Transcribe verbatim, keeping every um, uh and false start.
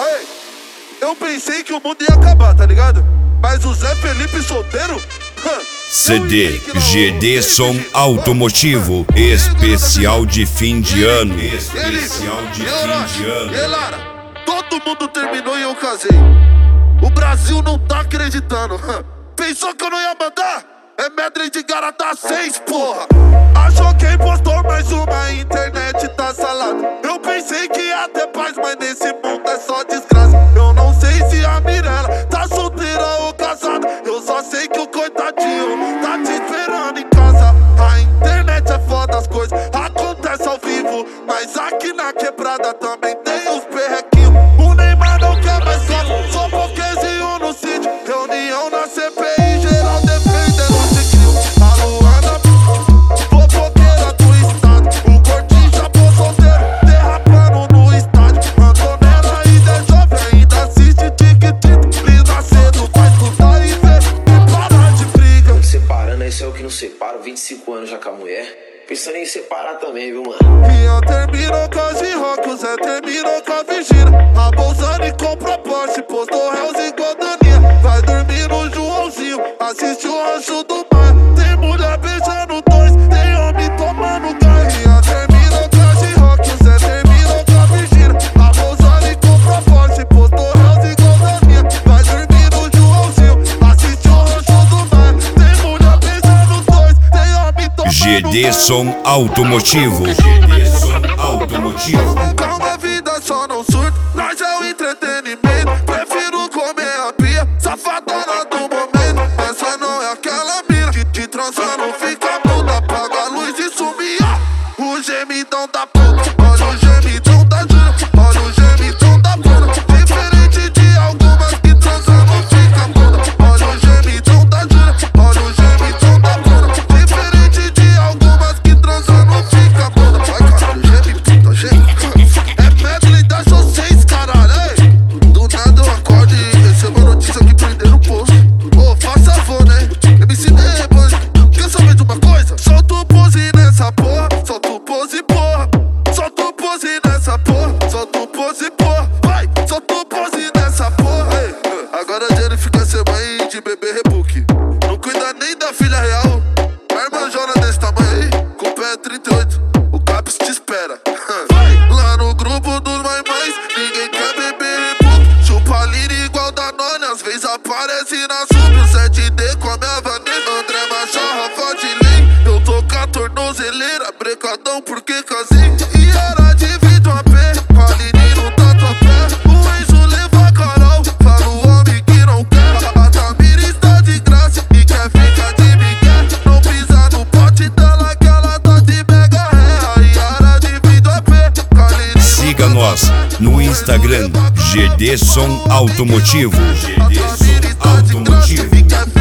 Aí, eu pensei que o mundo ia acabar, tá ligado? Mas o Zé Felipe solteiro? C D G D Som Automotivo especial de fim de ano. Especial de fim de ano. E Lara, todo mundo terminou e eu casei. O Brasil não tá acreditando. Pensou que eu não ia mandar? É medley de Garata seis, porra. Achou que impostor, mais uma internet tá salada. Eu pensei que ia ter paz, mas nesse mundo é só desgraça. Eu não sei se a Mirella tá solteira ou casada. Eu só sei que o coitadinho tá te esperando em casa. A internet é foda, as coisas acontecem ao vivo. Mas aqui na quebrada também tem os perrequinhos. O Neymar não quer mais copo, só pokézinho no sítio. Reunião na C P I, geral defendendo o ciclo. A Luana, fofoqueira do estado. O Gordinho chapou solteiro, derrapando no estádio. Antonella ainda é jovem, ainda assiste tic-tic. Linda cedo, vai estudar e ver e parar de briga. Separando, esse é o que não separa. vinte e cinco anos já com a mulher. Pensando em separar também, viu, mano? Ian terminou com a G-Rock, o Zé terminou com a Virgínia. A Bolsani compra Porsche, postou réus e Godaninha. Vai dormir no Joãozinho, assiste o Rancho do Mar. Tem mulher beijando dois, tem homem tomando gás. Ian terminou com a G-Rock, o Zé terminou com a Virgínia. A Bolsani compra Porsche, postou réus e Godaninha. Vai dormir no Joãozinho, assiste o Rancho do Mar. Tem mulher beijando dois, tem homem tomando gás. G D Som Automotivo. G D Som Automotivo. Calma, a vida só não surta, nós é o entretenimento. Prefiro comer a pia, safadona do momento. Essa não é aquela mina que te transa, não fica muda. Apaga a luz e sumia o gemidão da puta. Olha o gemidão da Júlia, olha o gemidão da Bruna. Diferente de algumas que transam, não fica muda. Olha o gemidão da Júlia, olha o gemidão da Bruna. Diferente de algumas que transam, não fica muda. Vai, caralho, geme, puta, geme. É medley da Show seis, caralho, ei. Do nada eu acordo e recebo a notícia que prenderam o posto. Ô, faça favor, né? M C D, mano. Quer saber de uma coisa? Solta o pose nessa porra, solta o pose, porra. Solta o pose nessa porra, solta o pose, porra. Vai, solta o pose nessa porra. Ei, agora a Jenny fica sem mãe de bebê rebook. Não cuida nem da filha real. A irmãzona desse tamanho aí, com o pé trinta e oito. O Caps te espera. Lá no grupo dos mães, ninguém quer beber rebook. Chupa lira igual da nona, às vezes aparece na sub. O sete D come a Vanessa, André Machado, Rafa de Lei. Eu tô com a tornozeleira, brecadão porque casei. E era de vidro a pé, Aline no tatuapé. O Enzo leva a Carol, fala o homem que não quer. A Tamira está de graça e quer ficar de migué. Não pisa no pote dela que ela tá de mega ré. E era de vidro a pé, Aline. Siga nós no Instagram G D Som Automotivo. G D Som Automotivo.